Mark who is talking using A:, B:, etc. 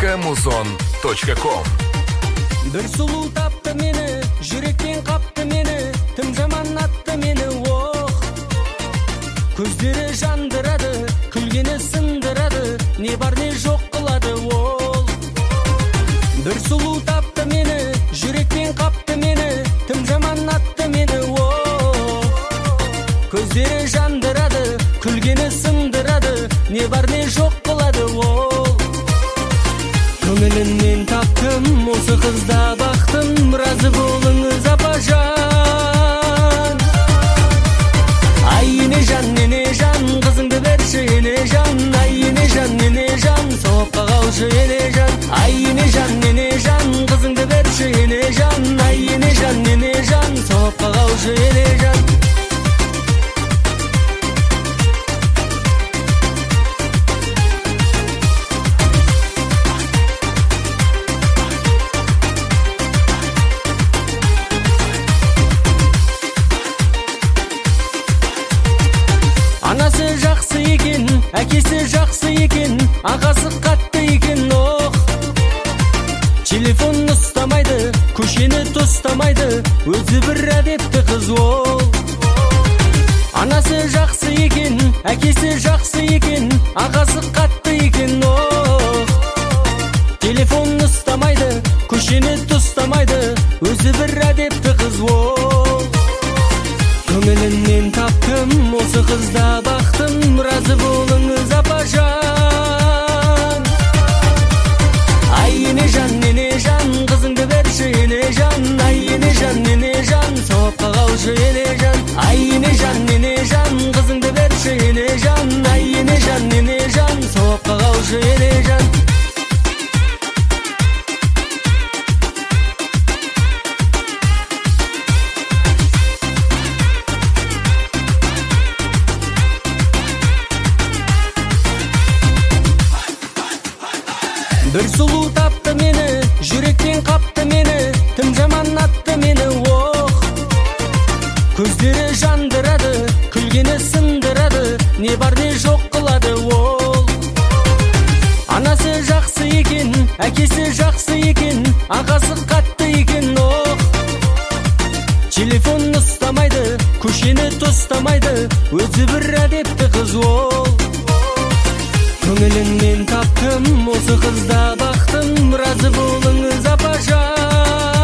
A: www.muson.com.
B: Bir sulu taptı meni, yürekten kaptı meni, tım zaman attı meni, oh. Gözleri jandıradı, külgeni sındırады, ne var ne жоқ kıladı, oh. Bir sulu taptı meni, yürekten kaptı meni, tım zaman attı meni, oh. Gözleri jandıradı, külgeni sındırады, ne var ne жоқ kıladı, oh. Көңілімнен таптым, осы қызда бақтым, разы болыңыз апажан. Ай ене жан, қызыңды берші ене жан. Ай ене жан, соққа қалшы ене жан. Ай ене жан, қызыңды берші ене жан. Ай ене жан, соққа қалшы ене жан. Анасы жақсы екен, әкесі жақсы екен, ағасы қатты екен, ох. Телефон ұстамайды, көшені тостамайды, өзі бір әдепті қыз ол. Анасы жақсы екен, әкесі жақсы екен, ағасы қатты екен, ох. Телефон ұстамайды, көшені тостамайды, өзі бір әдепті қыз ол. Көңілімнен таптым, осы қызда бақтым, разы болыңыз апажан. Ай ене жан, қызыңды берші ене жан. Ай ене жан, соққа қалшы ене жан. Ай ене жан, қызыңды берші ене жан. Ай ене жан, соққа қалшы ене жан. Bir sulu taptı meni, yürekten kaptı meni, tım zaman attı meni, oh. Gözleri jandıradı, külgeni sındırады, ne var ne жоқ kıladı, oh. Anası жақсы екен, әкесі жақсы екен, ағасы қатты екен, oh. Телефон ұстамайды, көшені тостамайды, өзі бір әдепті қыз ол. Көңілімнен таптым, осы қызда бақтым, разы болыңыз апажан.